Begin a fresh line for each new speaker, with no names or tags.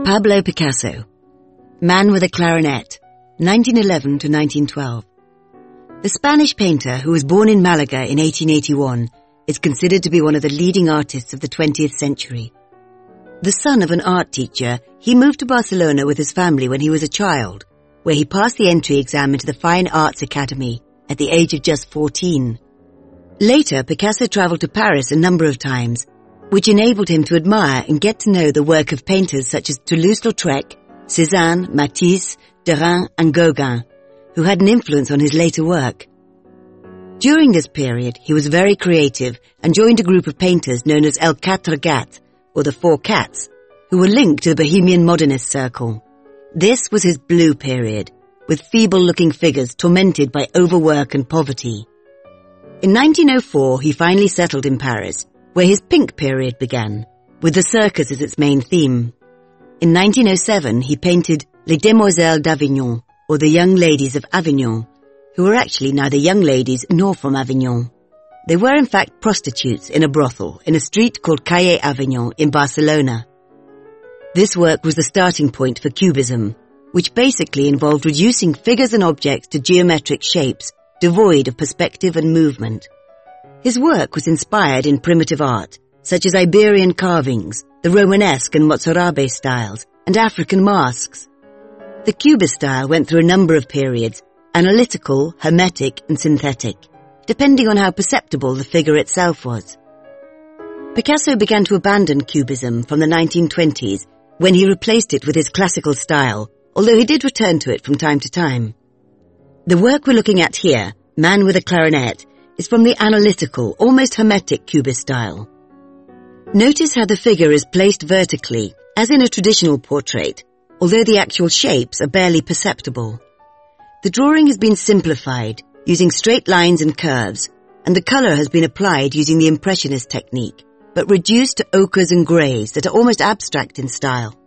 Pablo Picasso, Man with a Clarinet, 1911 to 1912. The Spanish painter, who was born in Malaga in 1881, is considered to be one of the leading artists of the 20th century. The son of an art teacher, he moved to Barcelona with his family when he was a child, where he passed the entry exam into the Fine Arts Academy at the age of just 14. Later, Picasso traveled to Paris a number of times, which enabled him to admire and get to know the work of painters such as Toulouse-Lautrec, Cézanne, Matisse, Derain, and Gauguin, who had an influence on his later work. During this period, he was very creative and joined a group of painters known as El Quatre Gats, or the Four Cats, who were linked to the Bohemian Modernist circle. This was his blue period, with feeble-looking figures tormented by overwork and poverty. In 1904, he finally settled in Paris, where his pink period began, with the circus as its main theme. In 1907, he painted Les Demoiselles d'Avignon, or the Young Ladies of Avignon, who were actually neither young ladies nor from Avignon. They were in fact prostitutes in a brothel in a street called Calle Avignon in Barcelona. This work was the starting point for Cubism, which basically involved reducing figures and objects to geometric shapes, devoid of perspective and movement. His work was inspired in primitive art, such as Iberian carvings, the Romanesque and Mozarabe styles, and African masks. The Cubist style went through a number of periods, analytical, hermetic, and synthetic, depending on how perceptible the figure itself was. Picasso began to abandon Cubism from the 1920s when he replaced it with his classical style, although he did return to it from time to time. The work we're looking at here, Man with a Clarinet, is from the analytical, almost hermetic Cubist style. Notice how the figure is placed vertically, as in a traditional portrait, although the actual shapes are barely perceptible. The drawing has been simplified, using straight lines and curves, and the color has been applied using the Impressionist technique, but reduced to ochres and greys that are almost abstract in style.